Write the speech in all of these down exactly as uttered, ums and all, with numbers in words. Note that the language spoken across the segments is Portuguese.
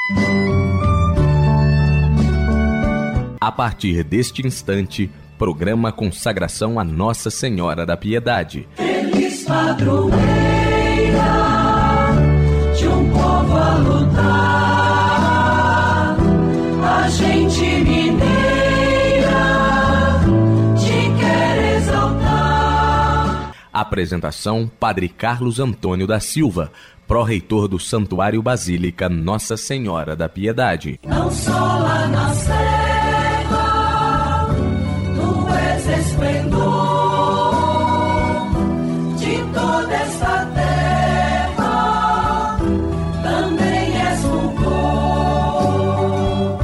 A partir deste instante, programa Consagração a Nossa Senhora da Piedade. Feliz padroeira de um povo a lutar, a gente mineira te quer exaltar. Apresentação: Padre Carlos Antônio da Silva, pró-reitor do Santuário Basílica Nossa Senhora da Piedade. Não só lá na serra tu és esplendor de toda esta terra, também és fulgor.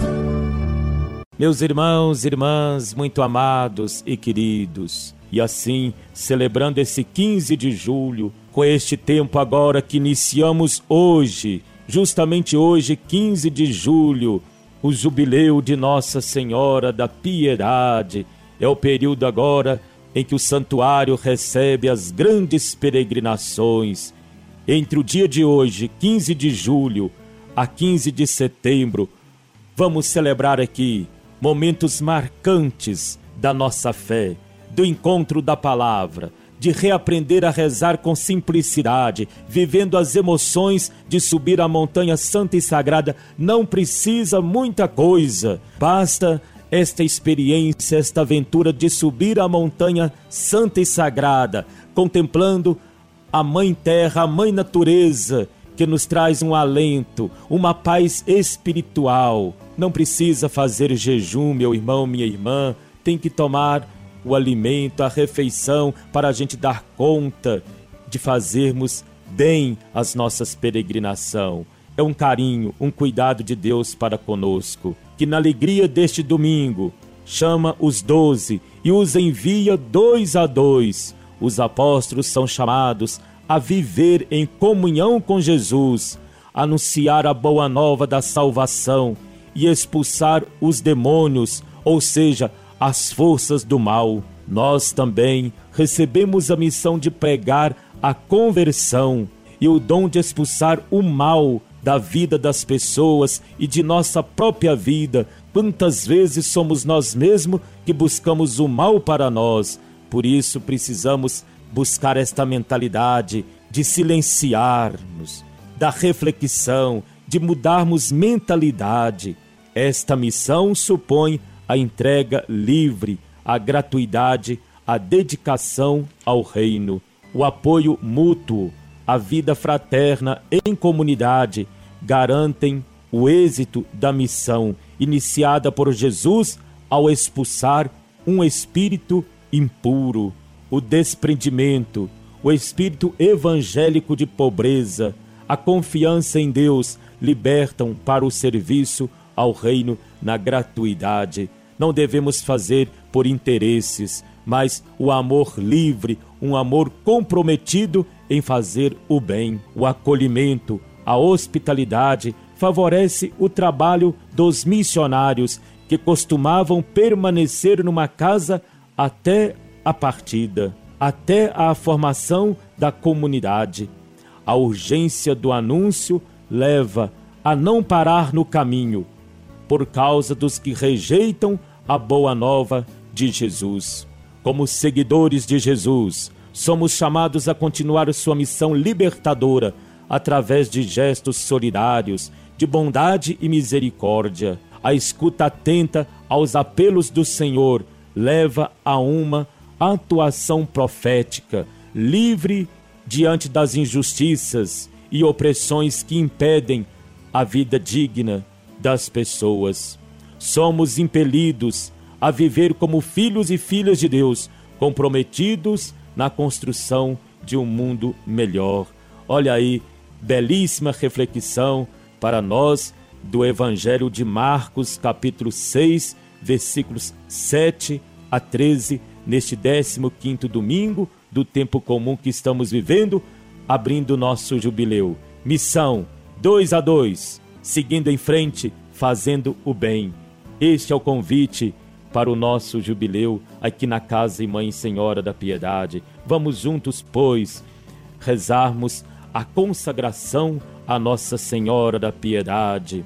Meus irmãos e irmãs muito amados e queridos, e assim, celebrando esse quinze de julho, com este tempo agora que iniciamos hoje, justamente hoje, quinze de julho, o jubileu de Nossa Senhora da Piedade. É o período agora em que o santuário recebe as grandes peregrinações. Entre o dia de hoje, quinze de julho, a quinze de setembro, vamos celebrar aqui momentos marcantes da nossa fé, do encontro da palavra, de reaprender a rezar com simplicidade, vivendo as emoções de subir a montanha santa e sagrada. Não precisa muita coisa, basta esta experiência, esta aventura de subir a montanha santa e sagrada, contemplando a Mãe Terra, a Mãe Natureza, que nos traz um alento, uma paz espiritual. Não precisa fazer jejum, meu irmão, minha irmã, tem que tomar o alimento, a refeição, para a gente dar conta de fazermos bem as nossas peregrinações. É um carinho, um cuidado de Deus para conosco, que na alegria deste domingo chama os doze e os envia dois a dois. Os apóstolos são chamados a viver em comunhão com Jesus, anunciar a boa nova da salvação e expulsar os demônios, ou seja, as forças do mal. Nós também recebemos a missão de pregar a conversão e o dom de expulsar o mal da vida das pessoas e de nossa própria vida. Quantas vezes somos nós mesmos que buscamos o mal para nós? Por isso precisamos buscar esta mentalidade de silenciarmos, da reflexão, de mudarmos mentalidade. Esta missão supõe a entrega livre, a gratuidade, a dedicação ao reino, o apoio mútuo, a vida fraterna em comunidade garantem o êxito da missão iniciada por Jesus ao expulsar um espírito impuro. O desprendimento, o espírito evangélico de pobreza, a confiança em Deus libertam para o serviço ao reino na gratuidade. Não devemos fazer por interesses, mas o amor livre, um amor comprometido em fazer o bem. O acolhimento, a hospitalidade favorece o trabalho dos missionários que costumavam permanecer numa casa até a partida, até a formação da comunidade. A urgência do anúncio leva a não parar no caminho, por causa dos que rejeitam a boa nova de Jesus. Como seguidores de Jesus, somos chamados a continuar sua missão libertadora através de gestos solidários, de bondade e misericórdia. A escuta atenta aos apelos do Senhor leva a uma atuação profética, livre diante das injustiças e opressões que impedem a vida digna das pessoas. Somos impelidos a viver como filhos e filhas de Deus, comprometidos na construção de um mundo melhor. Olha aí, belíssima reflexão para nós do Evangelho de Marcos, capítulo seis, versículos sete a treze, neste décimo quinto domingo do tempo comum que estamos vivendo, abrindo nosso jubileu. Missão dois a dois, seguindo em frente, fazendo o bem. Este é o convite para o nosso jubileu aqui na Casa e Mãe Senhora da Piedade. Vamos juntos, pois, rezarmos a consagração a Nossa Senhora da Piedade.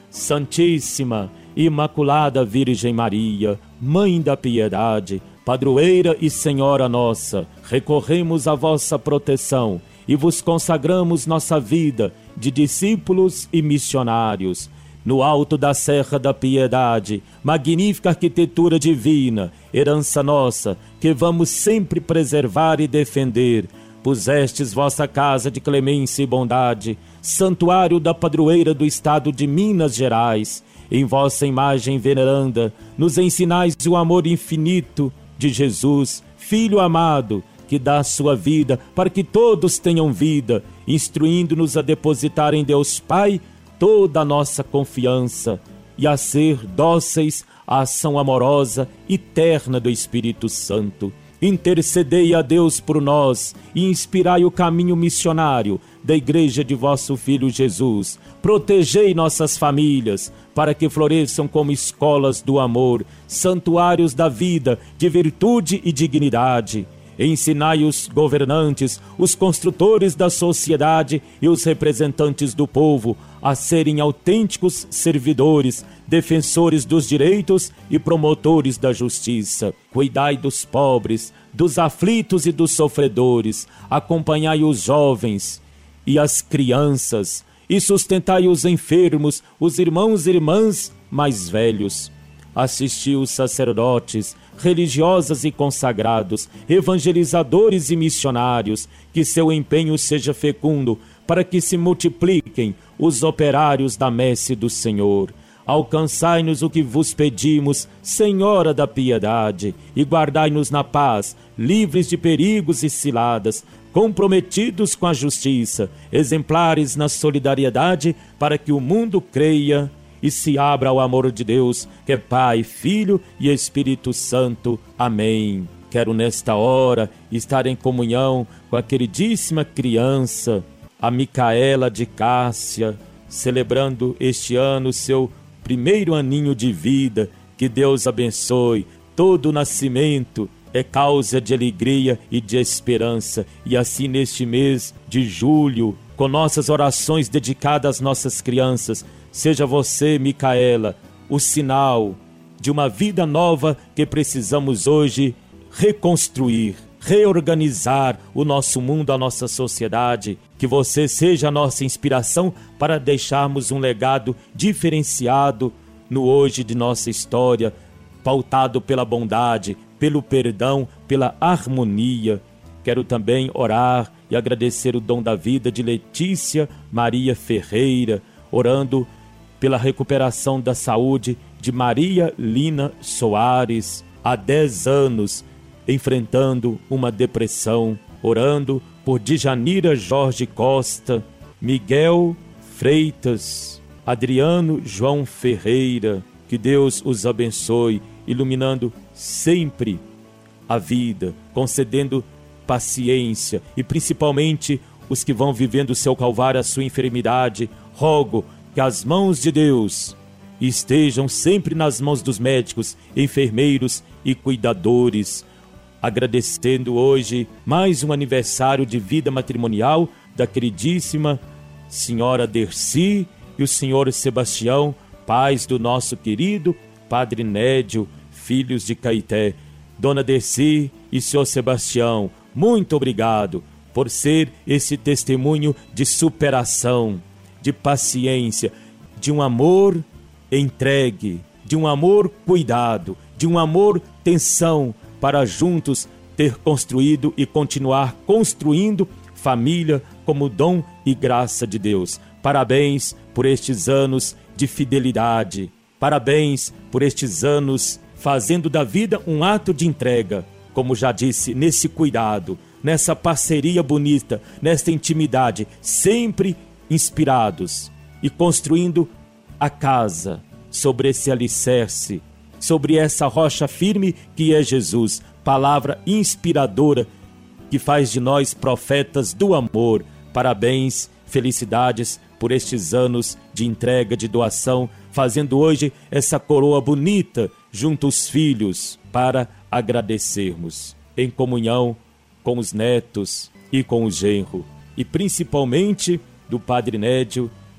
Santíssima, Imaculada Virgem Maria, Mãe da Piedade, Padroeira e Senhora nossa, recorremos à vossa proteção e vos consagramos nossa vida de discípulos e missionários. No alto da Serra da Piedade, magnífica arquitetura divina, herança nossa, que vamos sempre preservar e defender, pusestes vossa casa de clemência e bondade, santuário da padroeira do estado de Minas Gerais. Em vossa imagem veneranda, nos ensinais o amor infinito de Jesus, Filho amado, que dá a sua vida para que todos tenham vida, instruindo-nos a depositar em Deus Pai toda a nossa confiança e a ser dóceis à ação amorosa e terna do Espírito Santo. Intercedei a Deus por nós e inspirai o caminho missionário da Igreja de vosso Filho Jesus. Protegei nossas famílias, para que floresçam como escolas do amor, santuários da vida, de virtude e dignidade. Ensinai os governantes, os construtores da sociedade e os representantes do povo a serem autênticos servidores, defensores dos direitos e promotores da justiça. Cuidai dos pobres, dos aflitos e dos sofredores. Acompanhai os jovens e as crianças e sustentai os enfermos, os irmãos e irmãs mais velhos. Assisti os sacerdotes, religiosas e consagrados, evangelizadores e missionários, que seu empenho seja fecundo, para que se multipliquem os operários da messe do Senhor. Alcançai-nos o que vos pedimos, Senhora da Piedade, e guardai-nos na paz, livres de perigos e ciladas, comprometidos com a justiça, exemplares na solidariedade, para que o mundo creia e se abra ao amor de Deus, que é Pai, Filho e Espírito Santo. Amém. Quero nesta hora estar em comunhão com a queridíssima criança, a Micaela de Cássia, celebrando este ano seu primeiro aninho de vida. Que Deus abençoe. Todo nascimento é causa de alegria e de esperança. E assim neste mês de julho, com nossas orações dedicadas às nossas crianças, seja você, Micaela, o sinal de uma vida nova que precisamos hoje reconstruir, reorganizar o nosso mundo, a nossa sociedade. Que você seja a nossa inspiração para deixarmos um legado diferenciado no hoje de nossa história, pautado pela bondade, pelo perdão, pela harmonia. Quero também orar e agradecer o dom da vida de Letícia Maria Ferreira, orando pela recuperação da saúde de Maria Lina Soares, há dez anos, enfrentando uma depressão, orando por Djanira Jorge Costa, Miguel Freitas, Adriano João Ferreira. Que Deus os abençoe, iluminando sempre a vida, concedendo paciência e principalmente os que vão vivendo o seu calvário, a sua enfermidade. Rogo que as mãos de Deus estejam sempre nas mãos dos médicos, enfermeiros e cuidadores. Agradecendo hoje mais um aniversário de vida matrimonial da queridíssima senhora Dercy e o senhor Sebastião, pais do nosso querido Padre Nédio, filhos de Caeté. Dona Dercy e senhor Sebastião, muito obrigado por ser esse testemunho de superação, de paciência, de um amor entregue, de um amor cuidado, de um amor tensão, para juntos ter construído e continuar construindo família como dom e graça de Deus. Parabéns por estes anos de fidelidade, parabéns por estes anos fazendo da vida um ato de entrega, como já disse, nesse cuidado, nessa parceria bonita, nesta intimidade, sempre inspirados e construindo a casa sobre esse alicerce, sobre essa rocha firme que é Jesus, palavra inspiradora que faz de nós profetas do amor. Parabéns, felicidades por estes anos de entrega, de doação, fazendo hoje essa coroa bonita junto aos filhos para agradecermos, em comunhão com os netos e com o genro, e principalmente do Padre Nédio,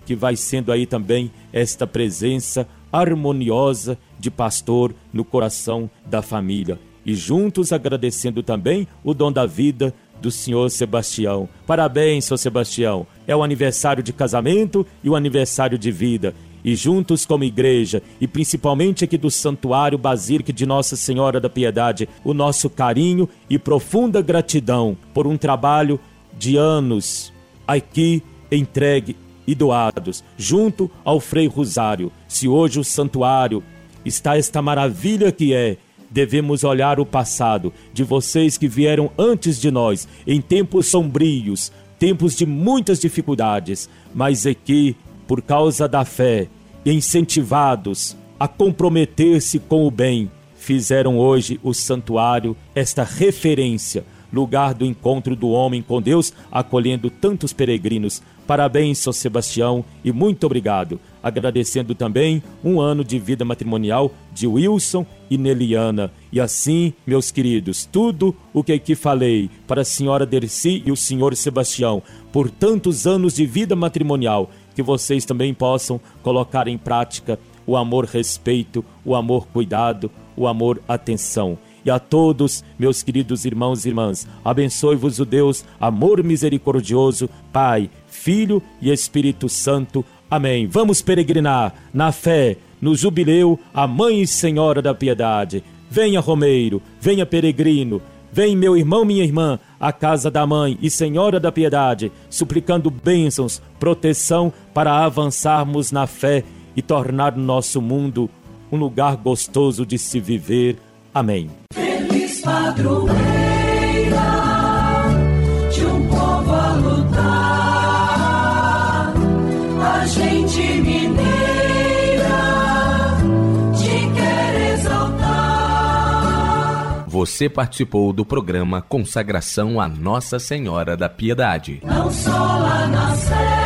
que vai sendo aí também esta presença harmoniosa de pastor no coração da família. E juntos agradecendo também o dom da vida do senhor Sebastião. Parabéns, senhor Sebastião. É o aniversário de casamento e o aniversário de vida. E juntos como igreja, e principalmente aqui do Santuário Basílica de Nossa Senhora da Piedade, o nosso carinho e profunda gratidão por um trabalho de anos aqui entregue e doados, junto ao Frei Rosário. Se hoje o santuário está esta maravilha que é, devemos olhar o passado de vocês que vieram antes de nós, em tempos sombrios, tempos de muitas dificuldades, mas aqui, por causa da fé, incentivados a comprometer-se com o bem, fizeram hoje o santuário esta referência, lugar do encontro do homem com Deus, acolhendo tantos peregrinos. Parabéns, São Sebastião, e muito obrigado. Agradecendo também um ano de vida matrimonial de Wilson e Neliana. E assim, meus queridos, tudo o que aqui falei para a senhora Dercy e o senhor Sebastião, por tantos anos de vida matrimonial, que vocês também possam colocar em prática o amor respeito, o amor cuidado, o amor atenção. E a todos, meus queridos irmãos e irmãs, abençoe-vos o Deus, amor misericordioso, Pai, Filho e Espírito Santo. Amém. Vamos peregrinar na fé, no jubileu, a Mãe e Senhora da Piedade. Venha, romeiro, venha, peregrino, vem, meu irmão, minha irmã, à casa da Mãe e Senhora da Piedade, suplicando bênçãos, proteção para avançarmos na fé e tornar o nosso mundo um lugar gostoso de se viver. Amém. Feliz padroeira de um povo a lutar, a gente mineira te quer exaltar. Você participou do programa Consagração a Nossa Senhora da Piedade. Não só lá na Sé